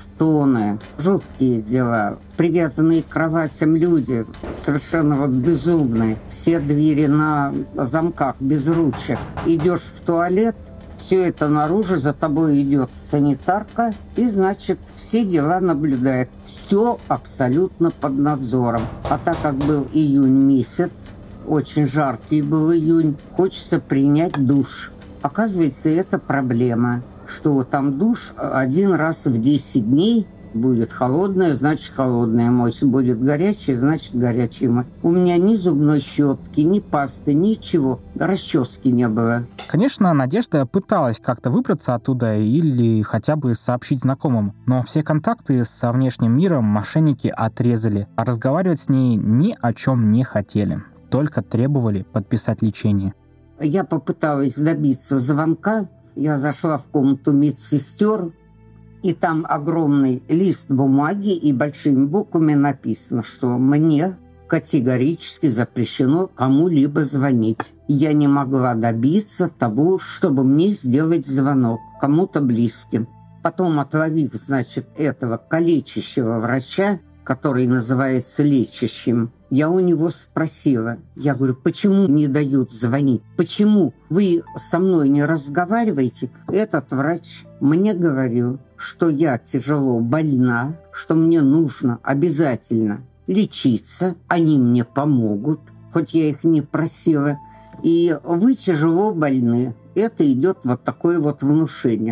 стоны, жуткие дела. Привязанные к кроватям люди, совершенно вот безумные. Все двери на замках, без ручек. Идешь в туалет, все это наружу, за тобой идет санитарка, и, значит, все дела наблюдает. Все абсолютно под надзором. А так как был июнь месяц, очень жаркий был июнь, хочется принять душ. Оказывается, это проблема, что там душ один раз в десять дней. Будет холодное, значит холодное мыть. Будет горячее, значит горячее мыть. У меня ни зубной щетки, ни пасты, ничего. Расчески не было. Конечно, Надежда пыталась как-то выбраться оттуда или хотя бы сообщить знакомым. Но все контакты со внешним миром мошенники отрезали, а разговаривать с ней ни о чем не хотели. Только требовали подписать лечение. Я попыталась добиться звонка. Я зашла в комнату медсестер, и там огромный лист бумаги, и большими буквами написано, что мне категорически запрещено кому-либо звонить. Я не могла добиться того, чтобы мне сделать звонок кому-то близким. Потом, отловив, значит, этого калечащего врача, который называется лечащим, я у него спросила, я говорю, почему не дают звонить? Почему вы со мной не разговариваете? Этот врач мне говорил, что я тяжело больна, что мне нужно обязательно лечиться, они мне помогут, хоть я их не просила. И вы тяжело больны. Это идет вот такое вот внушение.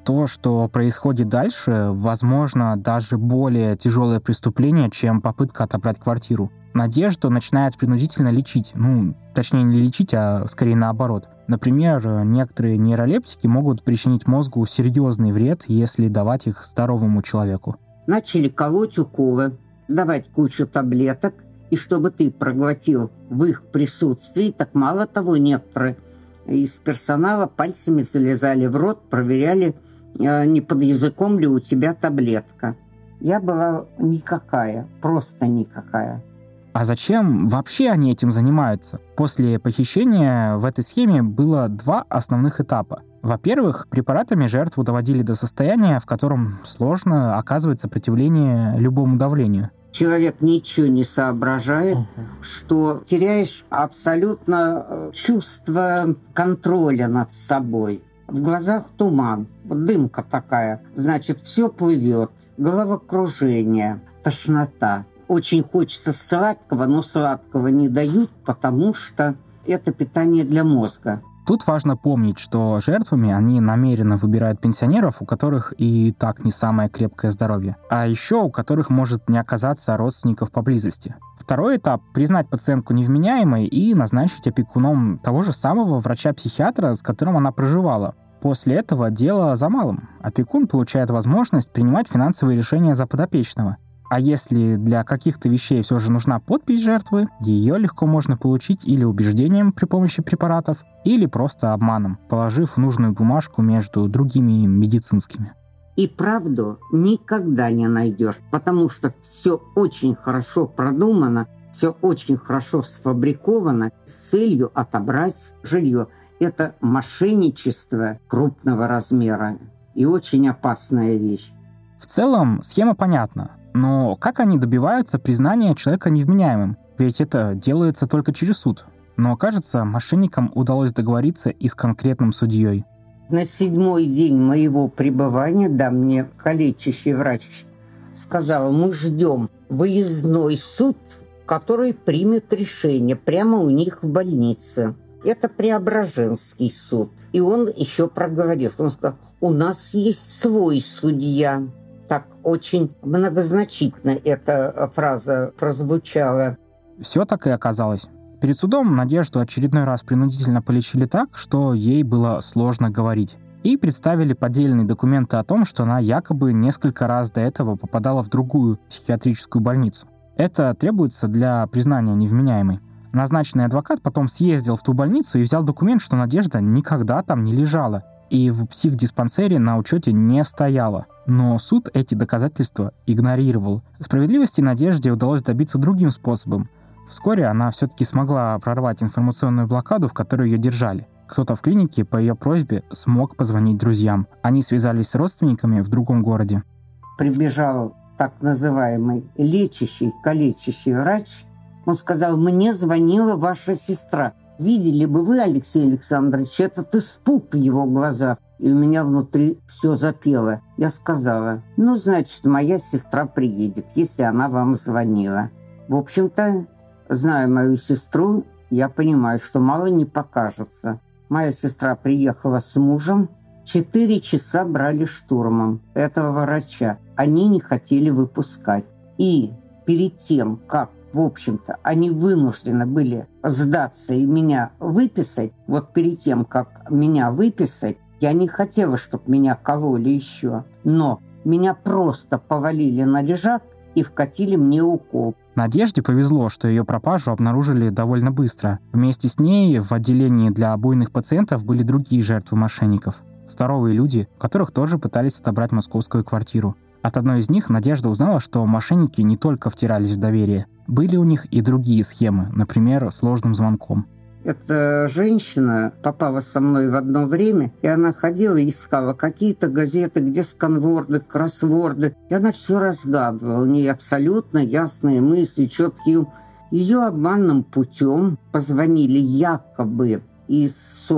То, что происходит дальше, возможно, даже более тяжелое преступление, чем попытка отобрать квартиру. Надежду начинают принудительно лечить. Ну, точнее, не лечить, а скорее наоборот. Например, некоторые нейролептики могут причинить мозгу серьезный вред, если давать их здоровому человеку. Начали колоть уколы, давать кучу таблеток, и чтобы ты проглотил в их присутствии, так мало того, некоторые из персонала пальцами залезали в рот, проверяли, не под языком ли у тебя таблетка. Я была никакая, просто никакая. А зачем вообще они этим занимаются? После похищения в этой схеме было два основных этапа. Во-первых, препаратами жертву доводили до состояния, в котором сложно оказывать сопротивление любому давлению. Человек ничего не соображает, uh-huh. что теряешь абсолютно чувство контроля над собой. В глазах туман, дымка такая, значит, все плывет, головокружение, тошнота. Очень хочется сладкого, но сладкого не дают, потому что это питание для мозга. Тут важно помнить, что жертвами они намеренно выбирают пенсионеров, у которых и так не самое крепкое здоровье, а еще у которых может не оказаться родственников поблизости. Второй этап — признать пациентку невменяемой и назначить опекуном того же самого врача-психиатра, с которым она проживала. После этого дело за малым. Опекун получает возможность принимать финансовые решения за подопечного. А если для каких-то вещей все же нужна подпись жертвы, ее легко можно получить или убеждением при помощи препаратов, или просто обманом, положив нужную бумажку между другими медицинскими. И правду никогда не найдешь, потому что все очень хорошо продумано, все очень хорошо сфабриковано с целью отобрать жилье. Это мошенничество крупного размера и очень опасная вещь. В целом схема понятна. Но как они добиваются признания человека невменяемым? Ведь это делается только через суд. Но, кажется, мошенникам удалось договориться и с конкретным судьей. На седьмой день моего пребывания, да, мне калечащий врач сказал, мы ждем выездной суд, который примет решение прямо у них в больнице. Это Преображенский суд. И он еще проговорил, он сказал, у нас есть свой судья. Так очень многозначительно эта фраза прозвучала. Все так и оказалось. Перед судом Надежду очередной раз принудительно полечили так, что ей было сложно говорить. И представили поддельные документы о том, что она якобы несколько раз до этого попадала в другую психиатрическую больницу. Это требуется для признания невменяемой. Назначенный адвокат потом съездил в ту больницу и взял документ, что Надежда никогда там не лежала и в психдиспансере на учете не стояла. Но суд эти доказательства игнорировал. Справедливости Надежде удалось добиться другим способом. Вскоре она все-таки смогла прорвать информационную блокаду, в которой ее держали. Кто-то в клинике по ее просьбе смог позвонить друзьям. Они связались с родственниками в другом городе. Прибежал так называемый лечащий, калечащий врач. Он сказал, мне звонила ваша сестра. Видели бы вы, Алексей Александрович, этот испуг в его глазах. И у меня внутри все запело. Я сказала, ну, значит, моя сестра приедет, если она вам звонила. В общем-то, зная мою сестру, я понимаю, что мало не покажется. Моя сестра приехала с мужем. Четыре часа брали штурмом этого врача. Они не хотели выпускать. И перед тем, как в общем-то, они вынуждены были сдаться и меня выписать. Вот перед тем, как меня выписать, я не хотела, чтобы меня кололи еще. Но меня просто повалили на лежак и вкатили мне укол. Надежде повезло, что ее пропажу обнаружили довольно быстро. Вместе с ней в отделении для буйных пациентов были другие жертвы мошенников. Здоровые люди, которых тоже пытались отобрать московскую квартиру. От одной из них Надежда узнала, что мошенники не только втирались в доверие. Были у них и другие схемы, например, сложным звонком. Эта женщина попала со мной в одно время, и она ходила и искала какие-то газеты, где сканворды, кроссворды. И она все разгадывала. У нее абсолютно ясные мысли, четкий ум. Ее обманным путем позвонили якобы из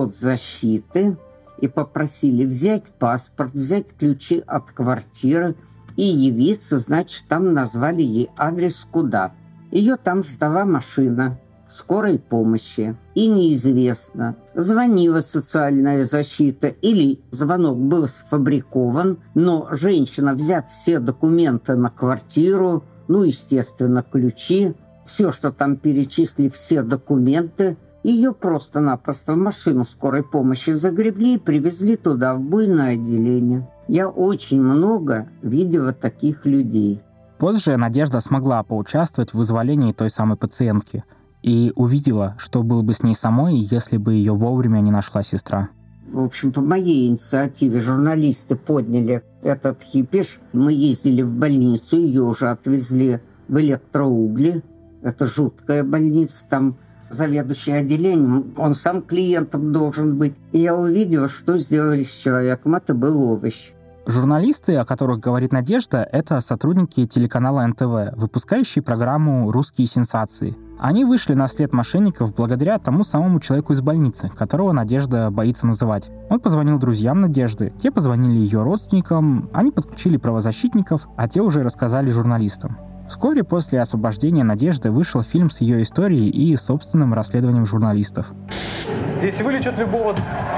соцзащиты и попросили взять паспорт, взять ключи от квартиры и явиться, значит, там назвали ей адрес куда. Ее там ждала машина скорой помощи. И неизвестно, звонила социальная защита или звонок был сфабрикован, но женщина, взяв все документы на квартиру, ну, естественно, ключи, все, что там перечислили, все документы, ее просто-напросто в машину скорой помощи загребли и привезли туда, в буйное отделение. Я очень много видела таких людей. Позже Надежда смогла поучаствовать в вызволении той самой пациентки и увидела, что было бы с ней самой, если бы ее вовремя не нашла сестра. В общем, по моей инициативе журналисты подняли этот кипиш. Мы ездили в больницу, ее уже отвезли в электроугли. Это жуткая больница, там заведующий отделением, он сам клиентом должен быть. И я увидела, что сделали с человеком. Это был овощ. Журналисты, о которых говорит Надежда, это сотрудники телеканала эн тэ вэ, выпускающие программу «Русские сенсации». Они вышли на след мошенников благодаря тому самому человеку из больницы, которого Надежда боится называть. Он позвонил друзьям Надежды, те позвонили ее родственникам, они подключили правозащитников, а те уже рассказали журналистам. Вскоре после освобождения Надежды вышел фильм с ее историей и собственным расследованием журналистов. Здесь вылечат любого,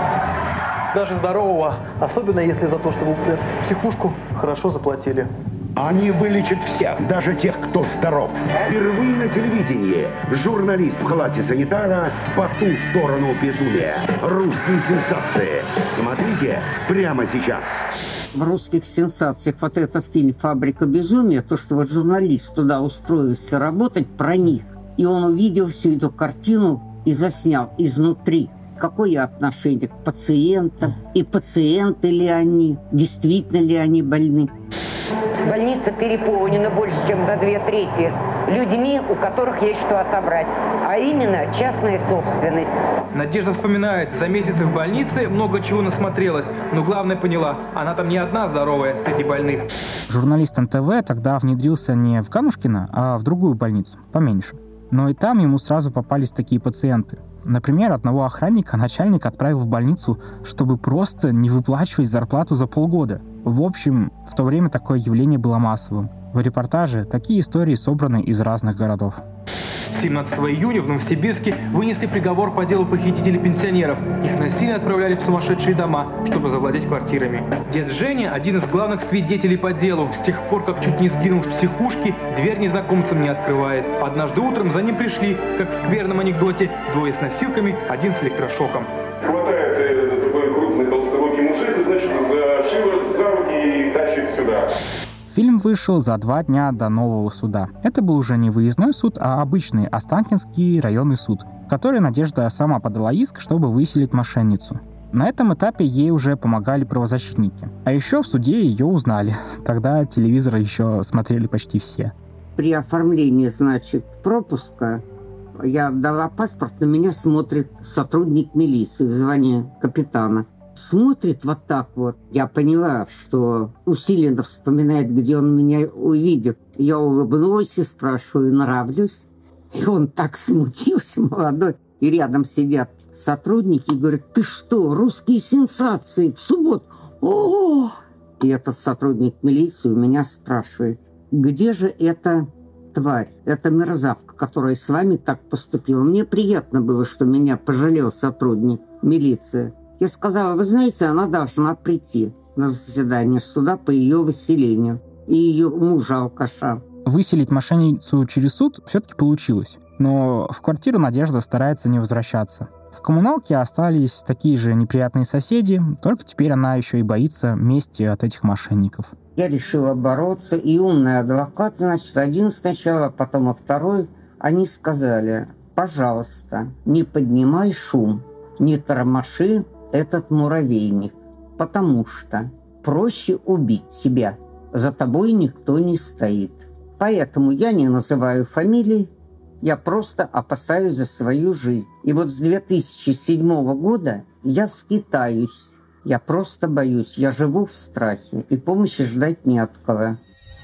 даже здорового, особенно если за то, что вы в психушку хорошо заплатили. Они вылечат всех, даже тех, кто здоров. Впервые на телевидении журналист в халате санитара по ту сторону безумия. Русские сенсации. Смотрите прямо сейчас. В «Русских сенсациях» вот этот фильм «Фабрика безумия», то, что вот журналист туда устроился работать, проник, и он увидел всю эту картину и заснял изнутри. Какое отношение к пациентам, и пациенты ли они, действительно ли они больны. Больница переполнена больше, чем на две трети людьми, у которых есть что отобрать, а именно частная собственность. Надежда вспоминает, за месяцы в больнице много чего насмотрелась, но главное поняла, она там не одна здоровая среди больных. Журналист эн тэ вэ тогда внедрился не в Ганушкино, а в другую больницу, поменьше. Но и там ему сразу попались такие пациенты. Например, одного охранника начальник отправил в больницу, чтобы просто не выплачивать зарплату за полгода. В общем, в то время такое явление было массовым. В репортаже такие истории собраны из разных городов. семнадцатого июня в Новосибирске вынесли приговор по делу похитителей пенсионеров. Их насильно отправляли в сумасшедшие дома, чтобы завладеть квартирами. Дед Женя – один из главных свидетелей по делу. С тех пор, как чуть не сгинул в психушке, дверь незнакомцам не открывает. Однажды утром за ним пришли, как в скверном анекдоте, двое с носилками, один с электрошоком. Хватает э, такой крупный толстокий мужик, и, значит, за шиворот, за руки и тащит сюда. Фильм вышел за два дня до нового суда. Это был уже не выездной суд, а обычный Останкинский районный суд, в который Надежда сама подала иск, чтобы выселить мошенницу. На этом этапе ей уже помогали правозащитники. А еще в суде ее узнали. Тогда телевизор еще смотрели почти все. При оформлении, значит, пропуска я отдала паспорт, на меня смотрит сотрудник милиции в звании капитана. Смотрит вот так вот. Я поняла, что усиленно вспоминает, где он меня увидит. Я улыбнулась и спрашиваю, нравлюсь? И он так смутился, молодой. И рядом сидят сотрудники и говорят, ты что, русские сенсации в субботу? О! И этот сотрудник милиции у меня спрашивает, где же эта тварь, эта мерзавка, которая с вами так поступила? Мне приятно было, что меня пожалел сотрудник милиции. Я сказала, вы знаете, она должна прийти на заседание суда по ее выселению и ее мужа-алкаша. Выселить мошенницу через суд все-таки получилось. Но в квартиру Надежда старается не возвращаться. В коммуналке остались такие же неприятные соседи, только теперь она еще и боится мести от этих мошенников. Я решила бороться, и умный адвокат, значит, один сначала, потом а второй, они сказали, пожалуйста, не поднимай шум, не тормоши этот муравейник, потому что проще убить себя. За тобой никто не стоит. Поэтому я не называю фамилий, я просто опасаюсь за свою жизнь. И вот с две тысячи седьмого года я скитаюсь. Я просто боюсь, я живу в страхе, и помощи ждать не от кого.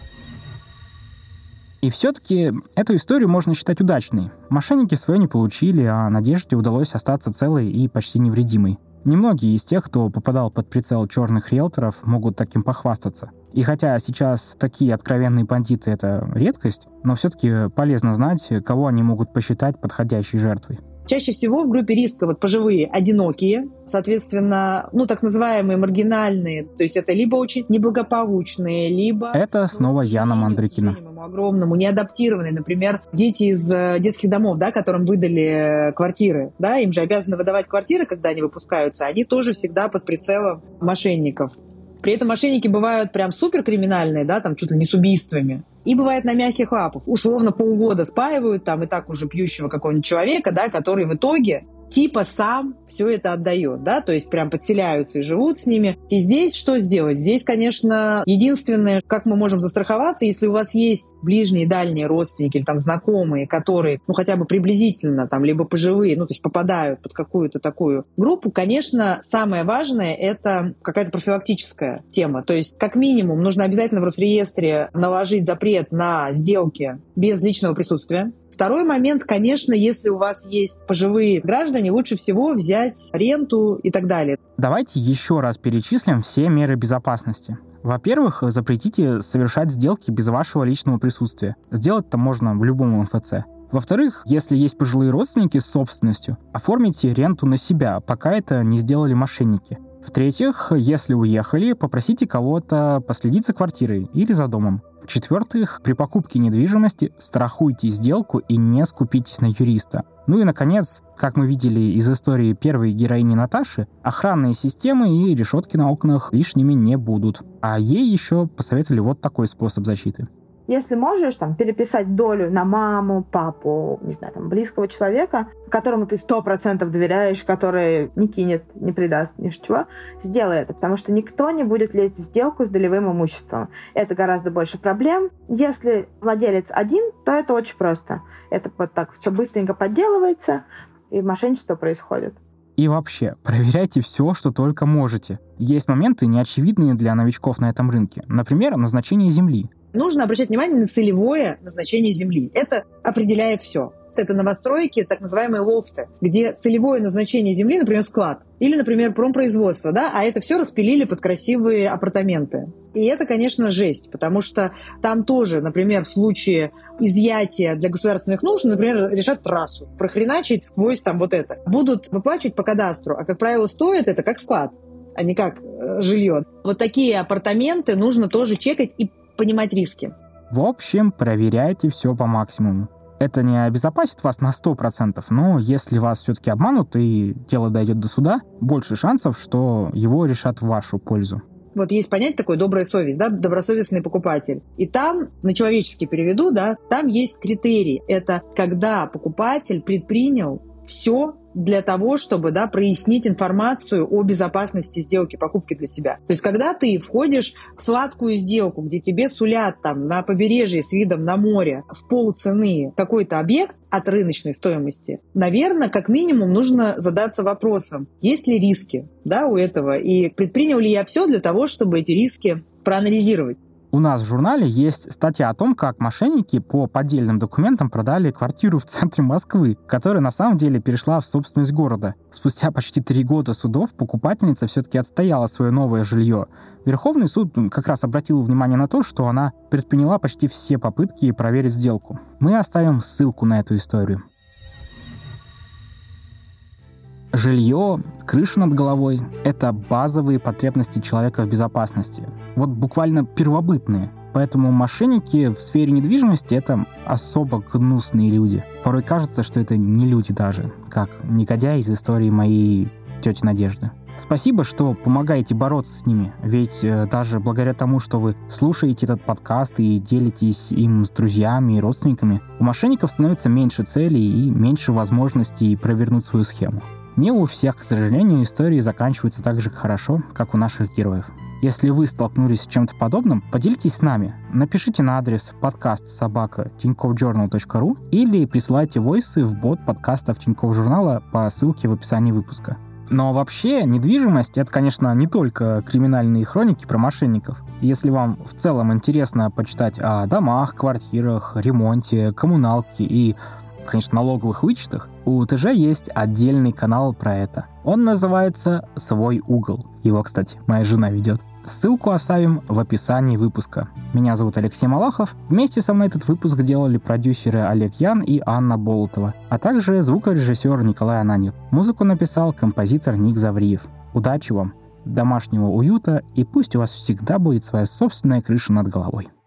И все-таки эту историю можно считать удачной. Мошенники свое не получили, а Надежде удалось остаться целой и почти невредимой. Немногие из тех, кто попадал под прицел черных риэлторов, могут таким похвастаться. И хотя сейчас такие откровенные бандиты — это редкость, но все-таки полезно знать, кого они могут посчитать подходящей жертвой. Чаще всего в группе риска вот пожилые одинокие, соответственно, ну так называемые маргинальные, то есть это либо очень неблагополучные, либо... Это снова Яна Мандрыкина. Огромному, неадаптированные, например, дети из детских домов, да, которым выдали квартиры, да, им же обязаны выдавать квартиры, когда они выпускаются, они тоже всегда под прицелом мошенников. При этом мошенники бывают прям суперкриминальные, да, там чуть ли не с убийствами. И бывает на мягких лапах. Условно полгода спаивают там и так уже пьющего какого-нибудь человека, да, который в итоге типа сам все это отдает, да, то есть прям подселяются и живут с ними. И здесь что сделать? Здесь, конечно, единственное, как мы можем застраховаться, если у вас есть ближние, дальние родственники или там знакомые, которые, ну, хотя бы приблизительно там, либо пожилые, ну, то есть попадают под какую-то такую группу, конечно, самое важное — это какая-то профилактическая тема. То есть, как минимум, нужно обязательно в Росреестре наложить запрет на сделки без личного присутствия. Второй момент, конечно, если у вас есть пожилые граждане, лучше всего взять ренту и так далее. Давайте еще раз перечислим все меры безопасности. Во-первых, запретите совершать сделки без вашего личного присутствия. Сделать это можно в любом эм эф цэ. Во-вторых, если есть пожилые родственники с собственностью, оформите ренту на себя, пока это не сделали мошенники. В-третьих, если уехали, попросите кого-то последить за квартирой или за домом. В-четвертых, при покупке недвижимости страхуйте сделку и не скупитесь на юриста. Ну и, наконец, как мы видели из истории первой героини Наташи, охранные системы и решетки на окнах лишними не будут. А ей еще посоветовали вот такой способ защиты. Если можешь там переписать долю на маму, папу, не знаю, там, близкого человека, которому ты сто процентов доверяешь, который не кинет, не предаст, ни чего, сделай это, потому что никто не будет лезть в сделку с долевым имуществом. Это гораздо больше проблем. Если владелец один, то это очень просто. Это вот так все быстренько подделывается, и мошенничество происходит. И вообще, проверяйте все, что только можете. Есть моменты, неочевидные для новичков на этом рынке. Например, назначение земли. Нужно обращать внимание на целевое назначение земли. Это определяет все. Это новостройки, так называемые лофты, где целевое назначение земли, например, склад, или, например, промпроизводство, да, а это все распилили под красивые апартаменты. И это, конечно, жесть, потому что там тоже, например, в случае изъятия для государственных нужд, например, решат трассу, прохреначить сквозь там вот это. Будут выплачивать по кадастру, а, как правило, стоит это как склад, а не как э, жилье. Вот такие апартаменты нужно тоже чекать и понимать риски. В общем, проверяйте все по максимуму. Это не обезопасит вас на сто процентов, но если вас все-таки обманут и дело дойдет до суда, больше шансов, что его решат в вашу пользу. Вот есть понятие такое добрая совесть, да, добросовестный покупатель. И там, на человеческий переведу, да, там есть критерий. Это когда покупатель предпринял все для того, чтобы, да, прояснить информацию о безопасности сделки, покупки для себя. То есть, когда ты входишь в сладкую сделку, где тебе сулят там на побережье с видом на море в полцены какой-то объект от рыночной стоимости, наверное, как минимум нужно задаться вопросом, есть ли риски, да, у этого, и предпринял ли я все для того, чтобы эти риски проанализировать. У нас в журнале есть статья о том, как мошенники по поддельным документам продали квартиру в центре Москвы, которая на самом деле перешла в собственность города. Спустя почти три года судов покупательница все-таки отстояла свое новое жилье. Верховный суд как раз обратил внимание на то, что она предприняла почти все попытки проверить сделку. Мы оставим ссылку на эту историю. Жилье, крыша над головой — это базовые потребности человека в безопасности. Вот буквально первобытные. Поэтому мошенники в сфере недвижимости — это особо гнусные люди. Порой кажется, что это не люди даже, как негодяй из истории моей тети Надежды. Спасибо, что помогаете бороться с ними, ведь э, даже благодаря тому, что вы слушаете этот подкаст и делитесь им с друзьями и родственниками, у мошенников становится меньше целей и меньше возможностей провернуть свою схему. Не у всех, к сожалению, истории заканчиваются так же хорошо, как у наших героев. Если вы столкнулись с чем-то подобным, поделитесь с нами. Напишите на адрес подкаст собака тинькофф джорнал точка ру или присылайте войсы в бот подкастов Тинькофф Журнала по ссылке в описании выпуска. Но вообще недвижимость — это, конечно, не только криминальные хроники про мошенников. Если вам в целом интересно почитать о домах, квартирах, ремонте, коммуналке и, конечно, налоговых вычетах, у ТЖ есть отдельный канал про это. Он называется «Свой угол». Его, кстати, моя жена ведет. Ссылку оставим в описании выпуска. Меня зовут Алексей Малахов. Вместе со мной этот выпуск делали продюсеры Олег Ян и Анна Болотова, а также звукорежиссер Николай Ананьев. Музыку написал композитор Ник Завриев. Удачи вам, домашнего уюта, и пусть у вас всегда будет своя собственная крыша над головой.